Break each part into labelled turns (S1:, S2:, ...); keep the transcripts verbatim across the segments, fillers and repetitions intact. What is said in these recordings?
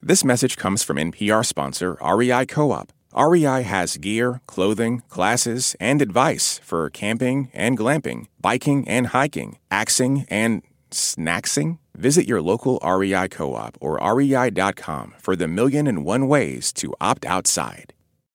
S1: This message comes from N P R sponsor R E I Co-op. R E I has gear, clothing, classes, and advice for camping and glamping, biking and hiking, axing and snacksing. Visit your local R E I Co-op or R E I dot com for the million and one ways to opt outside.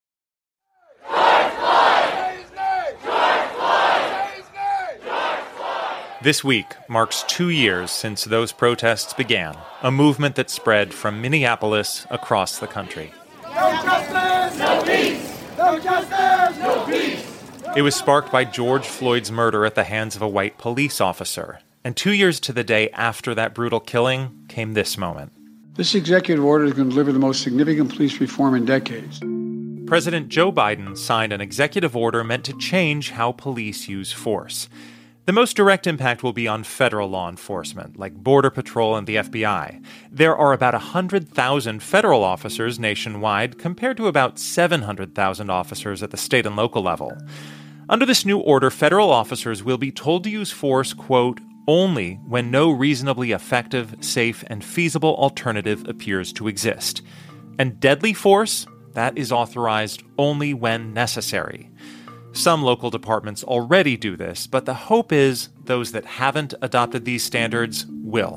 S2: This week marks two years since those protests began, a movement that spread from Minneapolis across the country.
S3: No justice, no peace! No justice, no peace!
S2: It was sparked by George Floyd's murder at the hands of a white police officer. And two years to the day after that brutal killing came this moment.
S4: This executive order is going to deliver the most significant police reform in decades.
S2: President Joe Biden signed an executive order meant to change how police use force. The most direct impact will be on federal law enforcement, like Border Patrol and the F B I. There are about one hundred thousand federal officers nationwide, compared to about seven hundred thousand officers at the state and local level. Under this new order, federal officers will be told to use force, quote, only when no reasonably effective, safe, and feasible alternative appears to exist. And deadly force, that is authorized only when necessary. Some local departments already do this, but the hope is those that haven't adopted these standards will.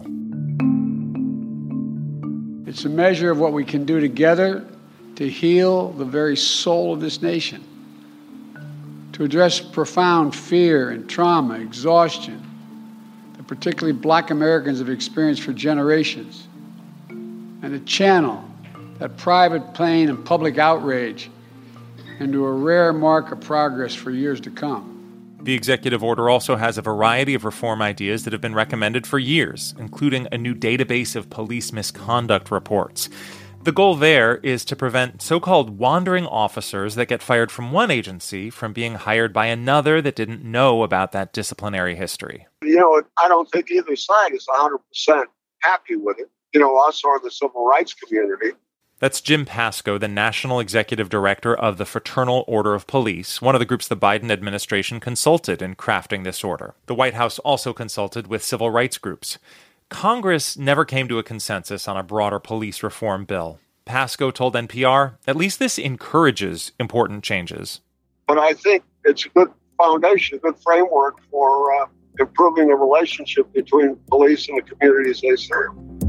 S4: It's a measure of what we can do together to heal the very soul of this nation, to address profound fear and trauma, exhaustion, that particularly Black Americans have experienced for generations, and to channel that private pain and public outrage into a rare mark of progress for years to come.
S2: The executive order also has a variety of reform ideas that have been recommended for years, including a new database of police misconduct reports. The goal there is to prevent so-called wandering officers that get fired from one agency from being hired by another that didn't know about that disciplinary history.
S5: You know, I don't think either side is one hundred percent happy with it. You know, us or the civil rights community.
S2: That's Jim Pasco, the National Executive Director of the Fraternal Order of Police, one of the groups the Biden administration consulted in crafting this order. The White House also consulted with civil rights groups. Congress never came to a consensus on a broader police reform bill. Pasco told N P R, at least this encourages important changes.
S5: But I think it's a good foundation, a good framework for uh, improving the relationship between police and the communities they serve.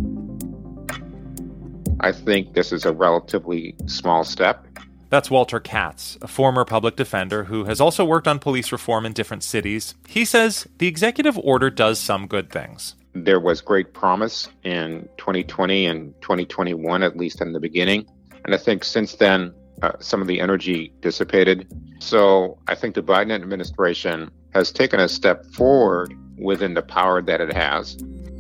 S6: I think this is a relatively small step.
S2: That's Walter Katz, a former public defender who has also worked on police reform in different cities. He says the executive order does some good things.
S6: There was great promise in twenty twenty and twenty twenty-one, at least in the beginning. And I think since then, uh, some of the energy dissipated. So I think the Biden administration has taken a step forward within the power that it has.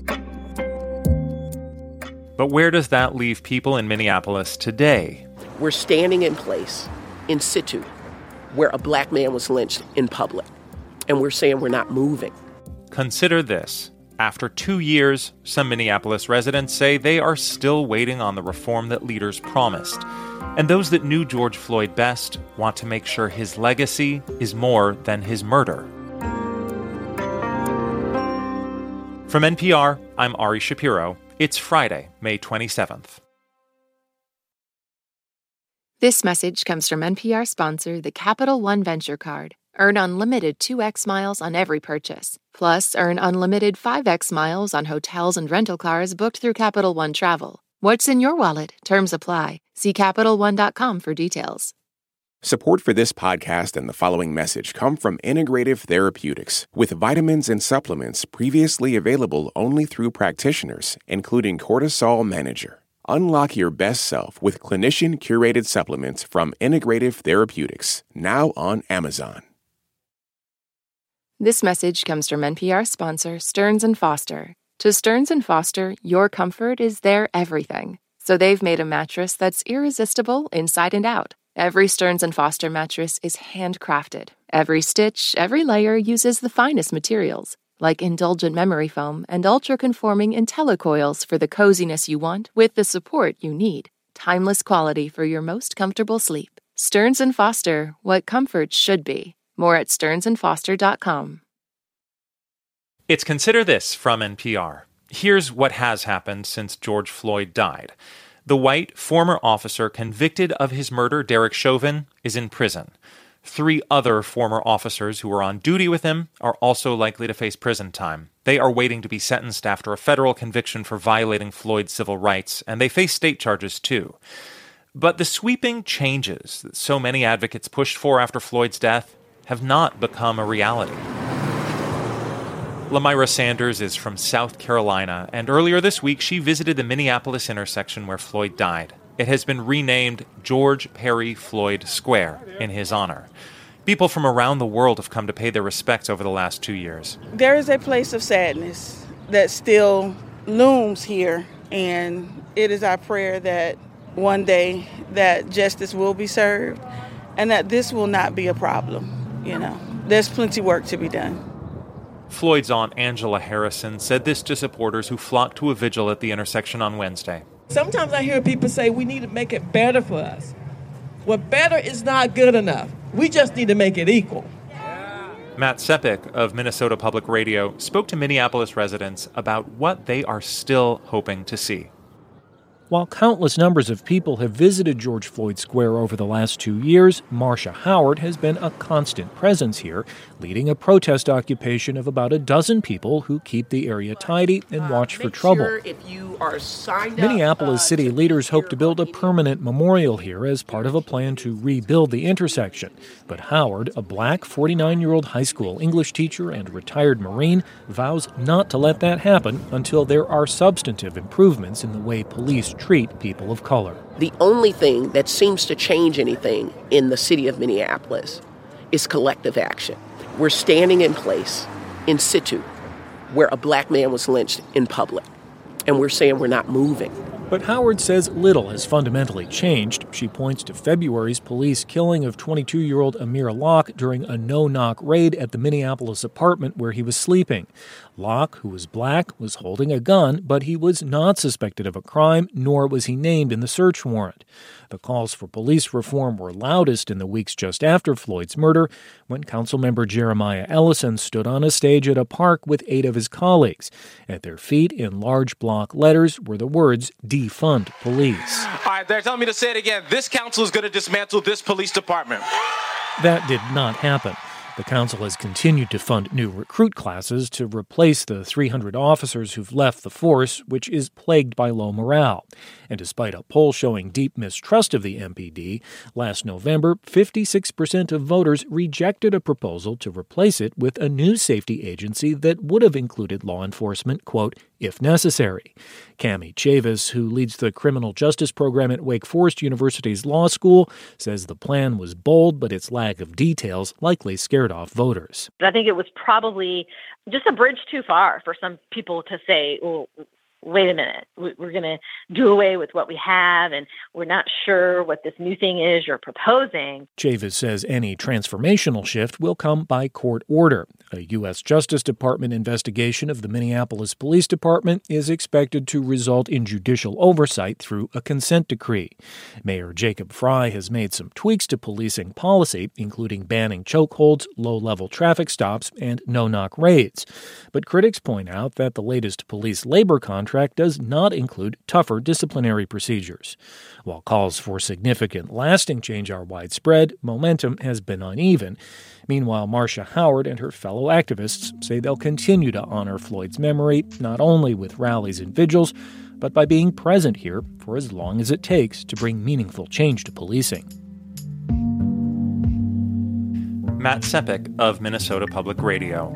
S2: But where does that leave people in Minneapolis today?
S7: We're standing in place, in situ, where a black man was lynched in public. And we're saying we're not moving.
S2: Consider this. After two years, some Minneapolis residents say they are still waiting on the reform that leaders promised. And those that knew George Floyd best want to make sure his legacy is more than his murder. From N P R, I'm Ari Shapiro. It's Friday, May twenty-seventh.
S8: This message comes from N P R sponsor, the Capital One Venture Card. Earn unlimited two x miles on every purchase. Plus, earn unlimited five x miles on hotels and rental cars booked through Capital One Travel. What's in your wallet? Terms apply. See Capital One dot com for details.
S1: Support for this podcast and the following message come from Integrative Therapeutics, with vitamins and supplements previously available only through practitioners, including Cortisol Manager. Unlock your best self with clinician-curated supplements from Integrative Therapeutics, now on Amazon.
S8: This message comes from N P R sponsor Stearns and Foster. To Stearns and Foster, your comfort is their everything. So they've made a mattress that's irresistible inside and out. Every Stearns and Foster mattress is handcrafted. Every stitch, every layer uses the finest materials, like indulgent memory foam and ultra-conforming IntelliCoils for the coziness you want with the support you need. Timeless quality for your most comfortable sleep. Stearns and Foster, what comfort should be. More at stearns and foster dot com.
S2: It's Consider This from N P R. Here's what has happened since George Floyd died. The white former officer convicted of his murder, Derek Chauvin, is in prison. Three other former officers who were on duty with him are also likely to face prison time. They are waiting to be sentenced after a federal conviction for violating Floyd's civil rights, and they face state charges too. But the sweeping changes that so many advocates pushed for after Floyd's death have not become a reality. Lamyra Sanders is from South Carolina, and earlier this week she visited the Minneapolis intersection where Floyd died. It has been renamed George Perry Floyd Square in his honor. People from around the world have come to pay their respects over the last two years.
S9: There is a place of sadness that still looms here, and it is our prayer that one day that justice will be served and that this will not be a problem. You know, there's plenty of work to be done.
S2: Floyd's aunt, Angela Harrison, said this to supporters who flocked to a vigil at the intersection on Wednesday.
S10: Sometimes I hear people say we need to make it better for us. Well, better is not good enough. We just need to make it equal.
S2: Matt Sepik of Minnesota Public Radio spoke to Minneapolis residents about what they are still hoping to see.
S11: While countless numbers of people have visited George Floyd Square over the last two years, Marcia Howard has been a constant presence here, leading a protest occupation of about a dozen people who keep the area tidy and watch for trouble.
S7: Sure if you are signed
S11: Minneapolis
S7: up, uh,
S11: city
S7: to
S11: leaders hope to build a
S7: community.
S11: permanent memorial here as part of a plan to rebuild the intersection. But Howard, a black forty-nine-year-old high school English teacher and retired Marine, vows not to let that happen until there are substantive improvements in the way police treat people of color.
S7: The only thing that seems to change anything in the city of Minneapolis is collective action. We're standing in place, in situ, where a black man was lynched in public, and we're saying we're not moving.
S11: But Howard says little has fundamentally changed. She points to February's police killing of twenty-two-year-old Amir Locke during a no-knock raid at the Minneapolis apartment where he was sleeping. Locke, who was black, was holding a gun, but he was not suspected of a crime, nor was he named in the search warrant. The calls for police reform were loudest in the weeks just after Floyd's murder, when Councilmember Jeremiah Ellison stood on a stage at a park with eight of his colleagues. At their feet, in large block letters, were the words, "Defund police."
S12: All right, they're telling me to say it again. This council is going to dismantle this police department.
S11: That did not happen. The council has continued to fund new recruit classes to replace the three hundred officers who've left the force, which is plagued by low morale. And despite a poll showing deep mistrust of the M P D, last November, fifty-six percent of voters rejected a proposal to replace it with a new safety agency that would have included law enforcement, quote, if necessary. Cami Chavis, who leads the criminal justice program at Wake Forest University's law school, says the plan was bold, but its lack of details likely scared off voters.
S13: I think it was probably just a bridge too far for some people to say, well, wait a minute, we're going to do away with what we have, and we're not sure what this new thing is you're proposing.
S11: Chavis says any transformational shift will come by court order. A U S Justice Department investigation of the Minneapolis Police Department is expected to result in judicial oversight through a consent decree. Mayor Jacob Frey has made some tweaks to policing policy, including banning chokeholds, low-level traffic stops, and no-knock raids. But critics point out that the latest police labor contract does not include tougher disciplinary procedures. While calls for significant lasting change are widespread, momentum has been uneven. Meanwhile, Marcia Howard and her fellow activists say they'll continue to honor Floyd's memory, not only with rallies and vigils, but by being present here for as long as it takes to bring meaningful change to policing.
S2: Matt Sepik of Minnesota Public Radio.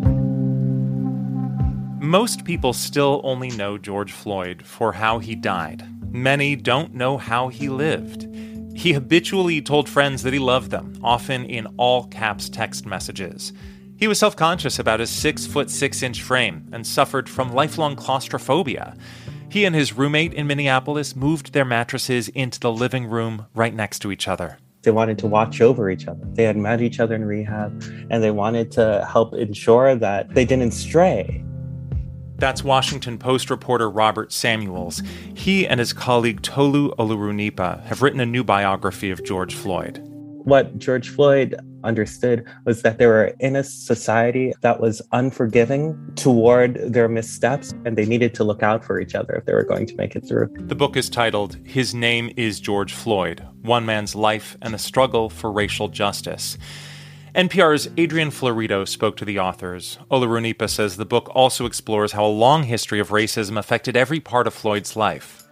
S2: Most people still only know George Floyd for how he died. Many don't know how he lived. He habitually told friends that he loved them, often in all-caps text messages. He was self-conscious about his six foot six inch frame and suffered from lifelong claustrophobia. He and his roommate in Minneapolis moved their mattresses into the living room right next to each other.
S14: They wanted to watch over each other. They had met each other in rehab, and they wanted to help ensure that they didn't stray.
S2: That's Washington Post reporter Robert Samuels. He and his colleague Tolu Olorunnipa have written a new biography of George Floyd.
S14: What George Floyd understood was that they were in a society that was unforgiving toward their missteps, and they needed to look out for each other if they were going to make it through.
S2: The book is titled His Name is George Floyd, One Man's Life and the Struggle for Racial Justice. N P R's Adrian Florido spoke to the authors. Olorunipa says the book also explores how a long history of racism affected every part of Floyd's life.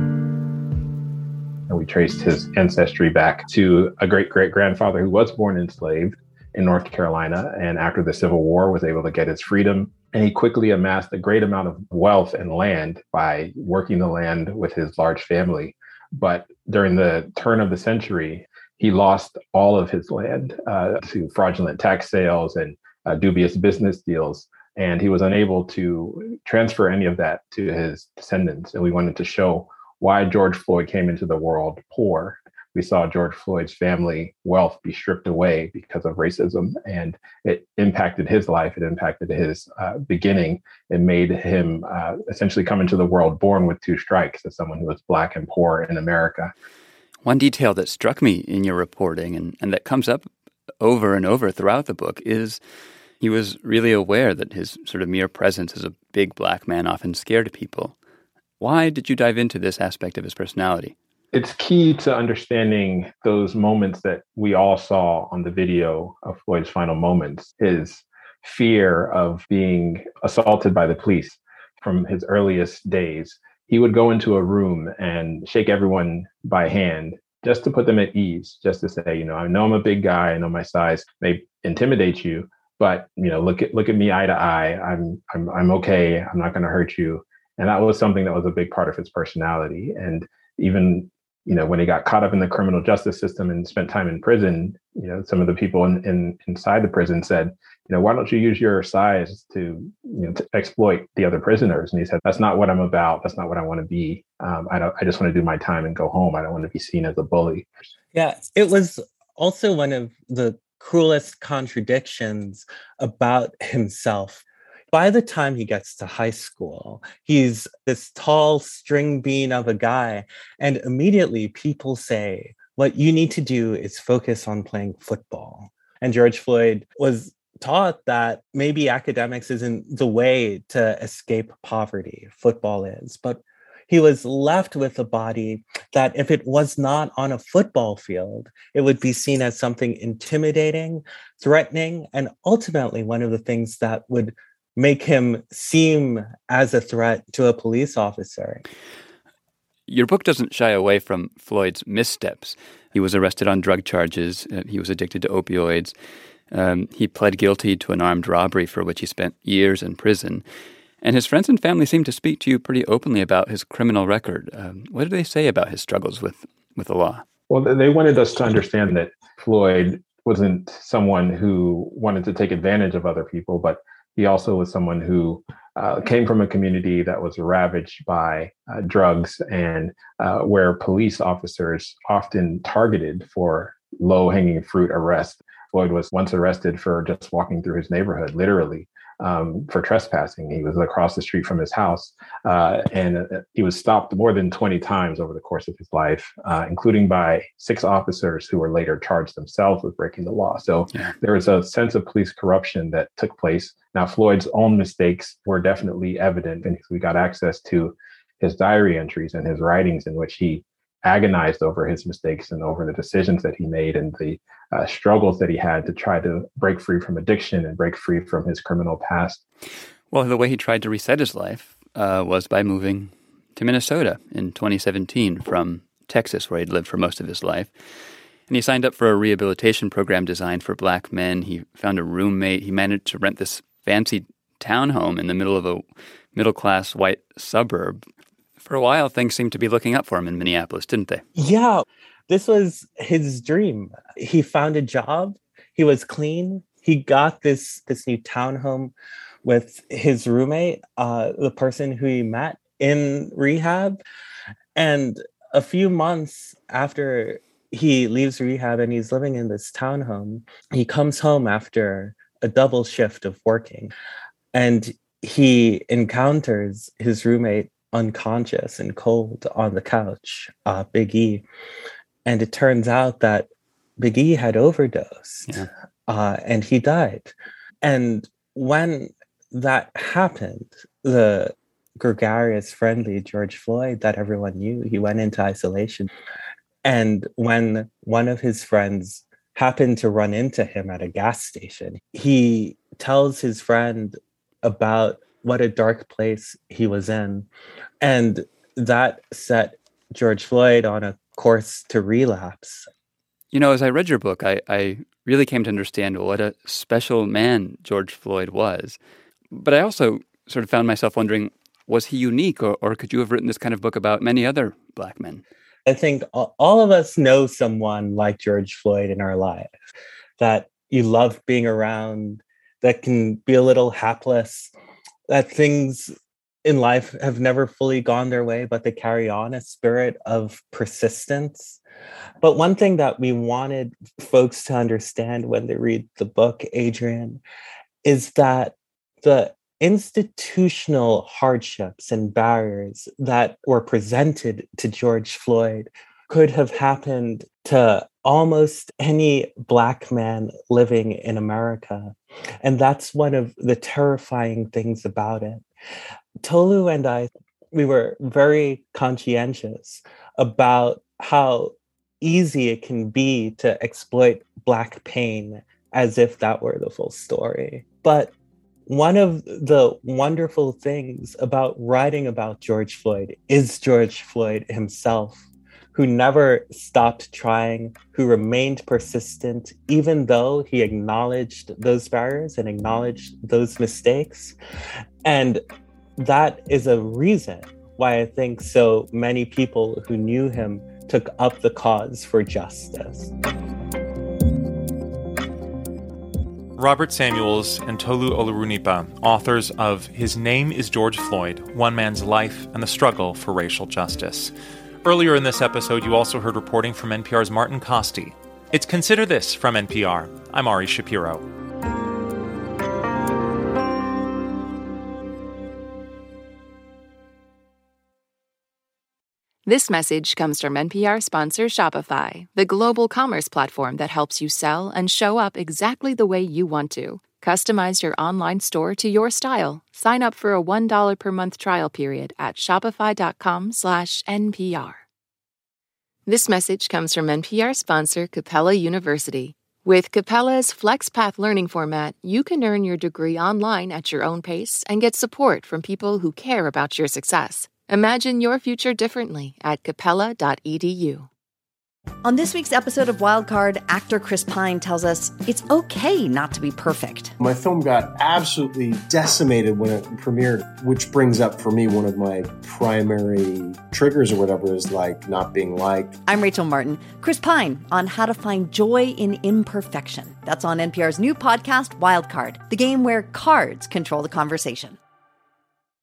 S15: And we traced his ancestry back to a great-great-grandfather who was born enslaved in North Carolina, and after the Civil War was able to get his freedom. And he quickly amassed a great amount of wealth and land by working the land with his large family. But during the turn of the century, he lost all of his land uh, to fraudulent tax sales and uh, dubious business deals. And he was unable to transfer any of that to his descendants. And we wanted to show why George Floyd came into the world poor. We saw George Floyd's family wealth be stripped away because of racism, and it impacted his life. It impacted his uh, beginning. It made him uh, essentially come into the world born with two strikes as someone who was Black and poor in America.
S16: One detail that struck me in your reporting and, and that comes up over and over throughout the book is he was really aware that his sort of mere presence as a big Black man often scared people. Why did you dive into this aspect of his personality?
S15: It's key to understanding those moments that we all saw on the video of Floyd's final moments, his fear of being assaulted by the police from his earliest days. He would go into a room and shake everyone by hand just to put them at ease, just to say, you know, I know I'm a big guy, I know my size may intimidate you, but, you know, look at look at me eye to eye. I'm I'm I'm okay. I'm not going to hurt you. And that was something that was a big part of his personality. And even, you know, when he got caught up in the criminal justice system and spent time in prison, you know, some of the people in, in inside the prison said, you know, why don't you use your size to, you know, to exploit the other prisoners? And he said, that's not what I'm about. That's not what I want to be. Um, I don't. I just want to do my time and go home. I don't want to be seen as a bully.
S14: Yeah, it was also one of the cruelest contradictions about himself. By the time he gets to high school, he's this tall string bean of a guy. And immediately people say, what you need to do is focus on playing football. And George Floyd was taught that maybe academics isn't the way to escape poverty. Football is. But he was left with a body that if it was not on a football field, it would be seen as something intimidating, threatening, and ultimately one of the things that would make him seem as a threat to a police officer.
S16: Your book doesn't shy away from Floyd's missteps. He was arrested on drug charges. Uh, he was addicted to opioids. Um, he pled guilty to an armed robbery for which he spent years in prison. And his friends and family seem to speak to you pretty openly about his criminal record. Um, what did they say about his struggles with, with the law?
S15: Well, they wanted us to understand that Floyd wasn't someone who wanted to take advantage of other people, but he also was someone who uh, came from a community that was ravaged by uh, drugs and uh, where police officers often targeted for low-hanging fruit arrests. Floyd was once arrested for just walking through his neighborhood, literally, um, for trespassing. He was across the street from his house, uh, and uh, he was stopped more than twenty times over the course of his life, uh, including by six officers who were later charged themselves with breaking the law. So yeah. There was a sense of police corruption that took place. Now, Floyd's own mistakes were definitely evident, and we got access to his diary entries and his writings in which he agonized over his mistakes and over the decisions that he made and the uh, struggles that he had to try to break free from addiction and break free from his criminal past.
S16: Well, the way he tried to reset his life uh, was by moving to Minnesota in twenty seventeen from Texas, where he'd lived for most of his life. And he signed up for a rehabilitation program designed for Black men. He found a roommate. He managed to rent this fancy townhome in the middle of a middle-class white suburb. For a while, things seemed to be looking up for him in Minneapolis, didn't they?
S14: Yeah, this was his dream. He found a job. He was clean. He got this, this new townhome with his roommate, uh, the person who he met in rehab. And a few months after he leaves rehab and he's living in this townhome, he comes home after a double shift of working. And he encounters his roommate unconscious and cold on the couch, uh, Big E. And it turns out that Big E had overdosed,
S16: yeah.
S14: uh, and he died. And when that happened, the gregarious, friendly George Floyd that everyone knew, he went into isolation. And when one of his friends happened to run into him at a gas station, he tells his friend about what a dark place he was in. And that set George Floyd on a course to relapse.
S16: You know, as I read your book, I, I really came to understand what a special man George Floyd was. But I also sort of found myself wondering, was he unique, or, or could you have written this kind of book about many other Black men?
S14: I think all of us know someone like George Floyd in our life that you love being around, that can be a little hapless, that things in life have never fully gone their way, but they carry on a spirit of persistence. But one thing that we wanted folks to understand when they read the book, Adrian, is that the institutional hardships and barriers that were presented to George Floyd could have happened to almost any Black man living in America. And that's one of the terrifying things about it. Tolu and I, we were very conscientious about how easy it can be to exploit Black pain as if that were the full story. But one of the wonderful things about writing about George Floyd is George Floyd himself, who never stopped trying, who remained persistent, even though he acknowledged those barriers and acknowledged those mistakes. And that is a reason why I think so many people who knew him took up the cause for justice.
S2: Robert Samuels and Tolu Olorunnipa, authors of His Name is George Floyd, One Man's Life and the Struggle for Racial Justice. Earlier in this episode, you also heard reporting from N P R's Martin Kaste. It's Consider This from N P R. I'm Ari Shapiro.
S8: This message comes from N P R sponsor Shopify, the global commerce platform that helps you sell and show up exactly the way you want to. Customize your online store to your style. Sign up for a one dollar per month trial period at shopify.com slash NPR. This message comes from N P R sponsor Capella University. With Capella's FlexPath learning format, you can earn your degree online at your own pace and get support from people who care about your success. Imagine your future differently at capella dot e d u.
S17: On this week's episode of Wildcard, actor Chris Pine tells us it's okay not to be perfect.
S18: My film got absolutely decimated when it premiered, which brings up for me one of my primary triggers or whatever is like not being liked.
S17: I'm Rachel Martin. Chris Pine on how to find joy in imperfection. That's on N P R's new podcast, Wildcard, the game where cards control the conversation.